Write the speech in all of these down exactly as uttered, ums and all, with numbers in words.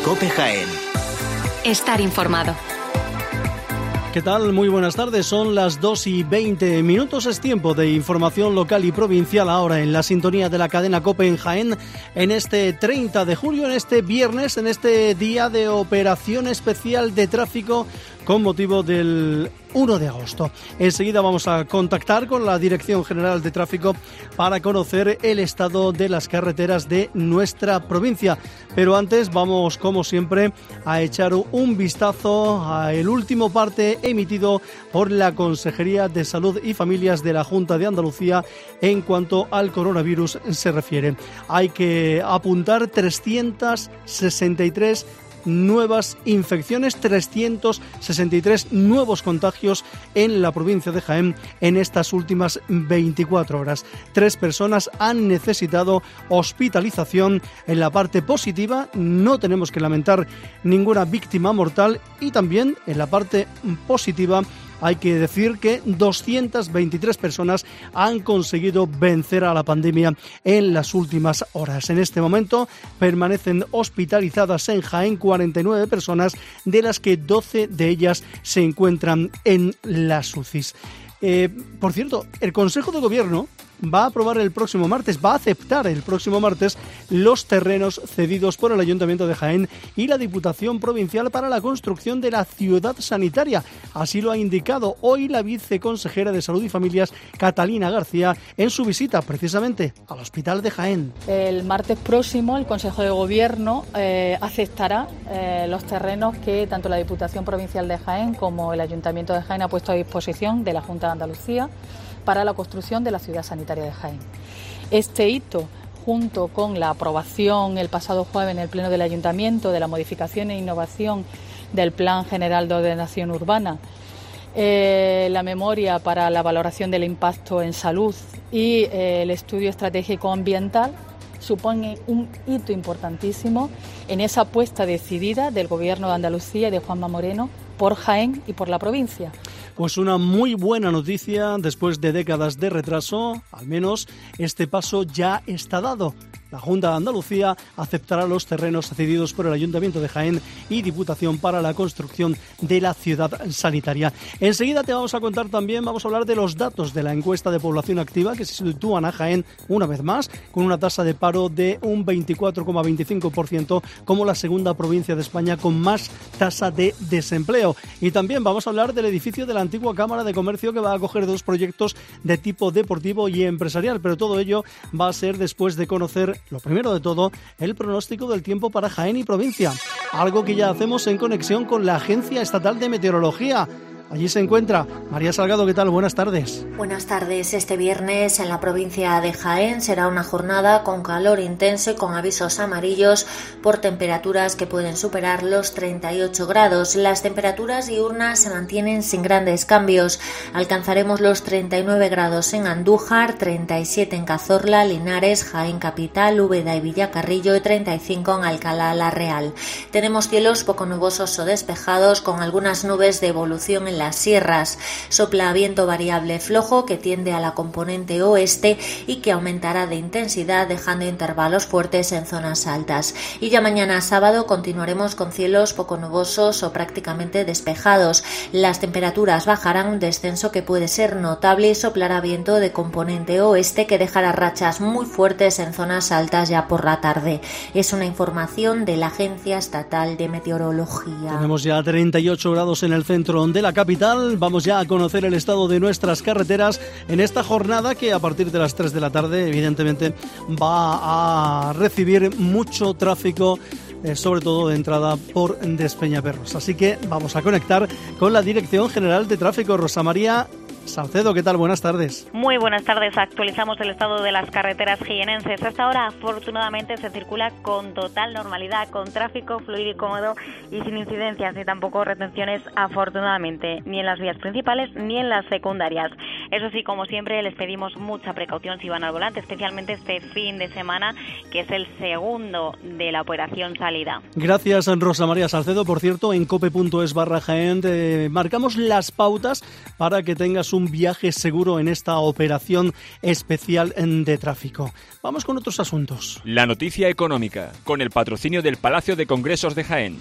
COPE Jaén. Estar informado. ¿Qué tal? Muy buenas tardes, son las dos y veinte minutos, es tiempo de información local y provincial ahora en la sintonía de la cadena COPE en Jaén, en este treinta de julio, en este viernes, en este día de operación especial de tráfico con motivo del uno de agosto. Enseguida vamos a contactar con la Dirección General de Tráfico para conocer el estado de las carreteras de nuestra provincia. Pero antes vamos, como siempre, a echar un vistazo al último parte emitido por la Consejería de Salud y Familias de la Junta de Andalucía en cuanto al coronavirus se refiere. Hay que apuntar trescientas sesenta y tres nuevas infecciones, trescientos sesenta y tres nuevos contagios en la provincia de Jaén en estas últimas veinticuatro horas. Tres personas han necesitado hospitalización. En la parte positiva no tenemos que lamentar ninguna víctima mortal y también en la parte positiva hay que decir que doscientas veintitrés personas han conseguido vencer a la pandemia en las últimas horas. En este momento permanecen hospitalizadas en Jaén cuarenta y nueve personas, de las que doce de ellas se encuentran en las U C Is. Eh, por cierto, el Consejo de Gobierno va a aprobar el próximo martes, va a aceptar el próximo martes los terrenos cedidos por el Ayuntamiento de Jaén y la Diputación Provincial para la construcción de la ciudad sanitaria. Así lo ha indicado hoy la viceconsejera de Salud y Familias, Catalina García, en su visita precisamente al Hospital de Jaén. El martes próximo el Consejo de Gobierno eh, aceptará eh, los terrenos que tanto la Diputación Provincial de Jaén como el Ayuntamiento de Jaén ha puesto a disposición de la Junta de Andalucía para la construcción de la ciudad sanitaria de Jaén. Este hito, junto con la aprobación el pasado jueves en el Pleno del Ayuntamiento de la modificación e innovación del Plan General de Ordenación Urbana, eh, la memoria para la valoración del impacto en salud y eh, el estudio estratégico ambiental, supone un hito importantísimo en esa apuesta decidida del Gobierno de Andalucía y de Juanma Moreno por Jaén y por la provincia. Pues una muy buena noticia, después de décadas de retraso, al menos este paso ya está dado. La Junta de Andalucía aceptará los terrenos cedidos por el Ayuntamiento de Jaén y Diputación para la construcción de la ciudad sanitaria. Enseguida te vamos a contar también, vamos a hablar de los datos de la encuesta de población activa que se sitúan a Jaén una vez más, con una tasa de paro de un veinticuatro coma veinticinco por ciento, como la segunda provincia de España con más tasa de desempleo. Y también vamos a hablar del edificio de la antigua Cámara de Comercio, que va a acoger dos proyectos de tipo deportivo y empresarial, pero todo ello va a ser después de conocer, lo primero de todo, el pronóstico del tiempo para Jaén y provincia, algo que ya hacemos en conexión con la Agencia Estatal de Meteorología. Allí se encuentra María Salgado. ¿Qué tal? Buenas tardes. Buenas tardes. Este viernes en la provincia de Jaén será una jornada con calor intenso y con avisos amarillos por temperaturas que pueden superar los treinta y ocho grados. Las temperaturas diurnas se mantienen sin grandes cambios. Alcanzaremos los treinta y nueve grados en Andújar, treinta y siete en Cazorla, Linares, Jaén Capital, Úbeda y Villacarrillo y treinta y cinco en Alcalá la Real. Tenemos cielos poco nubosos o despejados con algunas nubes de evolución en las sierras. Sopla viento variable flojo que tiende a la componente oeste y que aumentará de intensidad, dejando intervalos fuertes en zonas altas. Y ya mañana sábado continuaremos con cielos poco nubosos o prácticamente despejados. Las temperaturas bajarán, un descenso que puede ser notable, y soplará viento de componente oeste que dejará rachas muy fuertes en zonas altas ya por la tarde. Es una información de la Agencia Estatal de Meteorología. Tenemos ya treinta y ocho grados en el centro de la capital. Vamos ya a conocer el estado de nuestras carreteras en esta jornada que a partir de las tres de la tarde evidentemente va a recibir mucho tráfico, eh, sobre todo de entrada por Despeñaperros. Así que vamos a conectar con la Dirección General de Tráfico. Rosa María Salcedo, ¿qué tal? Buenas tardes. Muy buenas tardes. Actualizamos el estado de las carreteras jienenses. Hasta ahora, afortunadamente, se circula con total normalidad, con tráfico fluido y cómodo y sin incidencias ni tampoco retenciones, afortunadamente, ni en las vías principales ni en las secundarias. Eso sí, como siempre, les pedimos mucha precaución si van al volante, especialmente este fin de semana, que es el segundo de la operación salida. Gracias, Rosa María Salcedo. Por cierto, en cope punto es barra Jaén marcamos las pautas para que tengas un un viaje seguro en esta operación especial de tráfico. Vamos con otros asuntos. La noticia económica, con el patrocinio del Palacio de Congresos de Jaén.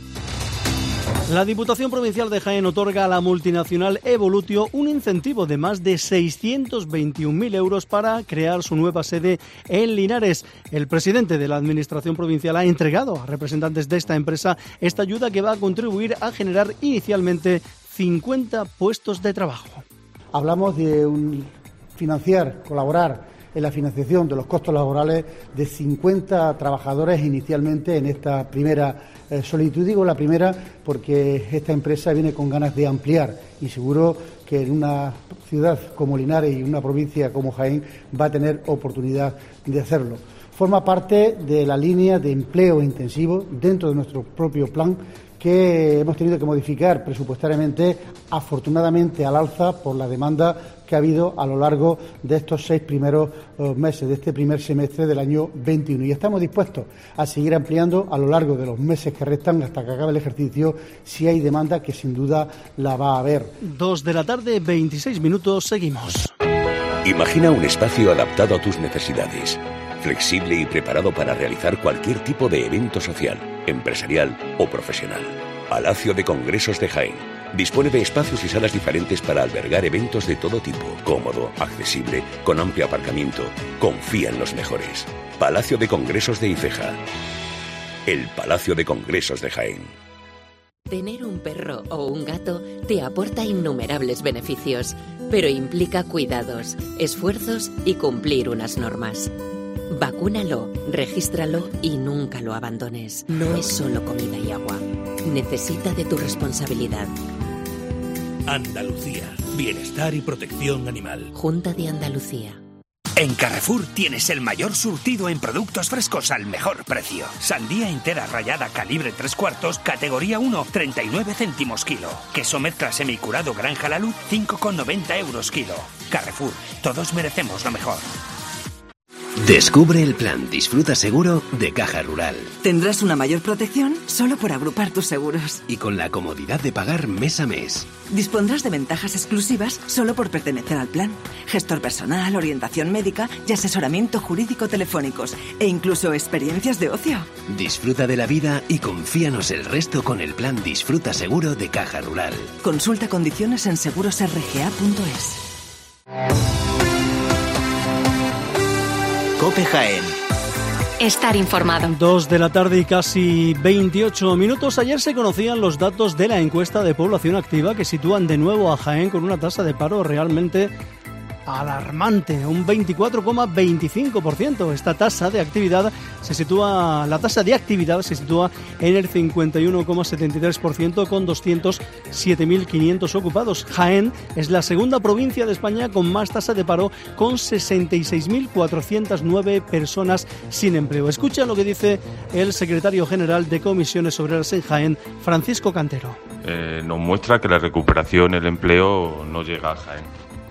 La Diputación Provincial de Jaén otorga a la multinacional Evolutio un incentivo de más de seiscientos veintiún mil euros para crear su nueva sede en Linares. El presidente de la Administración Provincial ha entregado a representantes de esta empresa esta ayuda que va a contribuir a generar inicialmente cincuenta puestos de trabajo. Hablamos de un financiar, colaborar en la financiación de los costos laborales de cincuenta trabajadores inicialmente en esta primera eh, solicitud. Digo la primera porque esta empresa viene con ganas de ampliar y seguro que en una ciudad como Linares y una provincia como Jaén va a tener oportunidad de hacerlo. Forma parte de la línea de empleo intensivo dentro de nuestro propio plan que hemos tenido que modificar presupuestariamente, afortunadamente al alza por la demanda que ha habido a lo largo de estos seis primeros uh, meses, de este primer semestre del año veintiuno. Y estamos dispuestos a seguir ampliando a lo largo de los meses que restan hasta que acabe el ejercicio, si hay demanda, que sin duda la va a haber. Dos de la tarde, veintiséis minutos, seguimos. Imagina un espacio adaptado a tus necesidades, flexible y preparado para realizar cualquier tipo de evento social, empresarial o profesional. Palacio de Congresos de Jaén dispone de espacios y salas diferentes para albergar eventos de todo tipo, cómodo, accesible, con amplio aparcamiento. Confía en los mejores. Palacio de Congresos de Ifeja. El Palacio de Congresos de Jaén. Tener un perro o un gato te aporta innumerables beneficios, pero implica cuidados, esfuerzos y cumplir unas normas. Vacúnalo, regístralo y nunca lo abandones. No es solo comida y agua. Necesita de tu responsabilidad. Andalucía. Bienestar y protección animal. Junta de Andalucía. En Carrefour tienes el mayor surtido en productos frescos al mejor precio. Sandía entera rallada calibre tres cuartos, categoría uno, treinta y nueve céntimos kilo. Queso mezcla semicurado Granja La Luz, cinco con noventa euros kilo. Carrefour, todos merecemos lo mejor. Descubre el plan Disfruta Seguro de Caja Rural. Tendrás una mayor protección solo por agrupar tus seguros. Y con la comodidad de pagar mes a mes. Dispondrás de ventajas exclusivas solo por pertenecer al plan. Gestor personal, orientación médica y asesoramiento jurídico telefónicos. E incluso experiencias de ocio. Disfruta de la vida y confíanos el resto con el plan Disfruta Seguro de Caja Rural. Consulta condiciones en seguros r g a punto es. COPE Jaén. Estar informado. Dos de la tarde y casi veintiocho minutos. Ayer se conocían los datos de la encuesta de población activa que sitúan de nuevo a Jaén con una tasa de paro realmente alarmante, un veinticuatro coma veinticinco por ciento. Esta tasa de actividad se sitúa, la tasa de actividad se sitúa en el cincuenta y uno coma setenta y tres por ciento con doscientos siete mil quinientos ocupados. Jaén es la segunda provincia de España con más tasa de paro, con sesenta y seis mil cuatrocientas nueve personas sin empleo. Escucha lo que dice el secretario general de Comisiones Obreras en Jaén, Francisco Cantero. Eh, nos muestra que la recuperación, el empleo no llega a Jaén.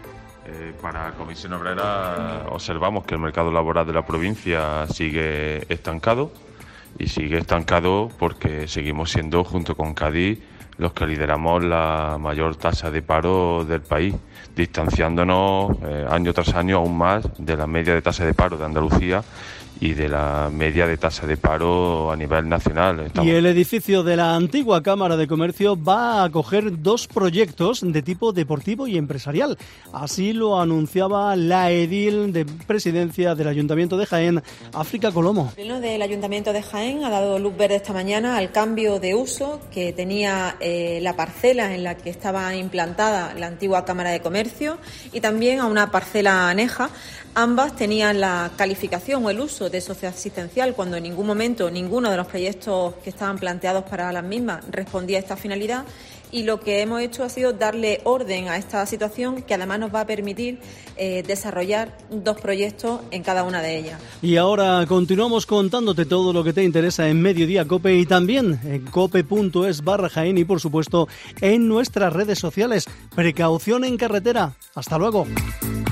Para Comisión Obrera observamos que el mercado laboral de la provincia sigue estancado y sigue estancado porque seguimos siendo, junto con Cádiz, los que lideramos la mayor tasa de paro del país, distanciándonos eh, año tras año aún más de la media de tasa de paro de Andalucía y de la media de tasa de paro a nivel nacional. Estamos... Y el edificio de la antigua Cámara de Comercio va a acoger dos proyectos de tipo deportivo y empresarial. Así lo anunciaba la edil de presidencia del Ayuntamiento de Jaén, África Colomo. El Pleno del Ayuntamiento de Jaén ha dado luz verde esta mañana al cambio de uso que tenía eh, la parcela en la que estaba implantada la antigua Cámara de Comercio y también a una parcela aneja. Ambas tenían la calificación o el uso de socioasistencial cuando en ningún momento ninguno de los proyectos que estaban planteados para las mismas respondía a esta finalidad, y lo que hemos hecho ha sido darle orden a esta situación, que además nos va a permitir eh, desarrollar dos proyectos en cada una de ellas. Y ahora continuamos contándote todo lo que te interesa en Mediodía COPE y también en cope punto es barra Jaén y por supuesto en nuestras redes sociales. Precaución en carretera. Hasta luego.